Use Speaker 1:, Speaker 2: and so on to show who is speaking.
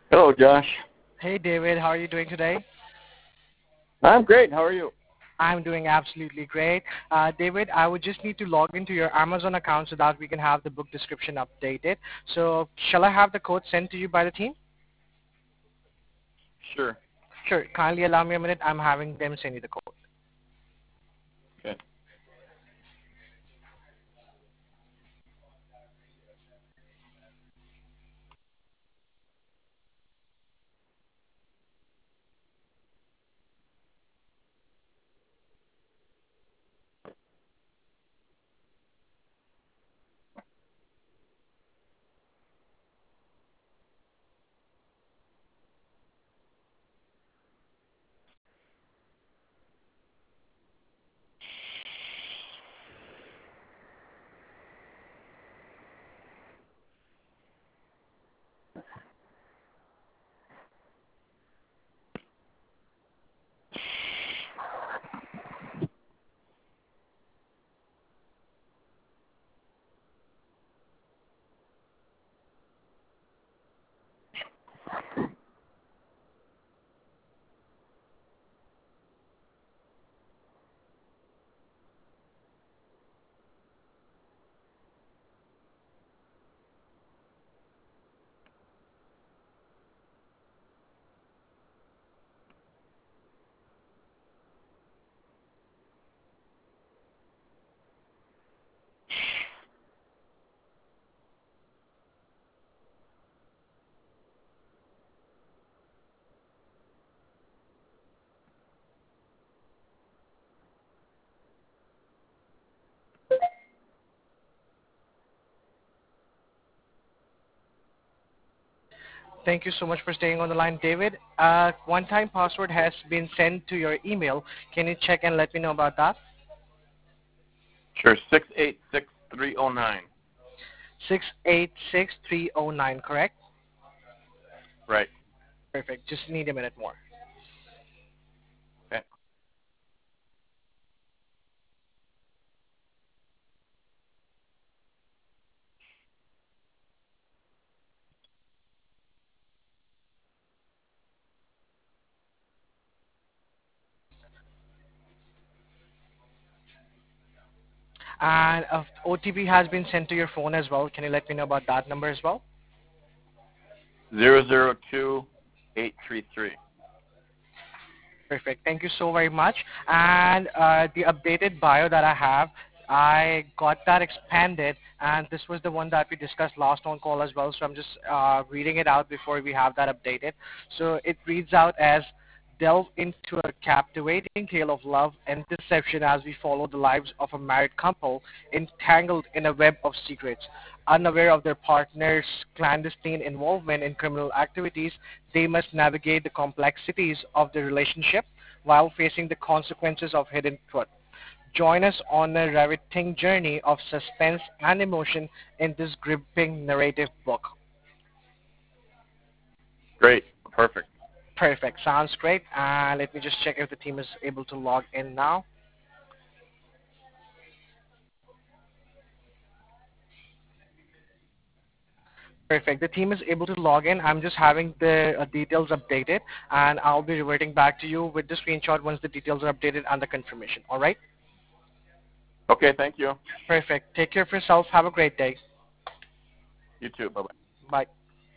Speaker 1: Hello, Josh.
Speaker 2: Hey David, how are you doing today?
Speaker 1: I'm great. How are you?
Speaker 2: I'm doing absolutely great. David, I would just need to log into your Amazon account so that we can have the book description updated. So shall I have the code sent to you by the team?
Speaker 1: Sure.
Speaker 2: Sure, kindly allow me a minute. I'm having them send you the code.
Speaker 1: Okay.
Speaker 2: Thank you so much for staying on the line, David. One-time password has been sent to your email. Can you check and let me know about that?
Speaker 1: Sure. 686309.
Speaker 2: 686309, correct?
Speaker 1: Right.
Speaker 2: Perfect. Just need a minute more.
Speaker 1: Okay.
Speaker 2: And OTP has been sent to your phone as well. Can you let me know about that number as well?
Speaker 1: 002833.
Speaker 2: Perfect. Thank you so very much. And the updated bio that I have, I got that expanded, and this was the one that we discussed last on call as well. So I'm just reading it out before we have that updated. So it reads out as delve into a captivating tale of love and deception as we follow the lives of a married couple entangled in a web of secrets. Unaware of their partner's clandestine involvement in criminal activities, they must navigate the complexities of the relationship while facing the consequences of hidden truth. Join us on a riveting journey of suspense and emotion in this gripping narrative book.
Speaker 1: Great. Perfect.
Speaker 2: Perfect. Sounds great. And let me just check if the team is able to log in now. Perfect. The team is able to log in. I'm just having the details updated, and I'll be reverting back to you with the screenshot once the details are updated and the confirmation. All right?
Speaker 1: Okay. Thank you.
Speaker 2: Perfect. Take care of yourself. Have a great day.
Speaker 1: You too. Bye-bye.
Speaker 2: Bye.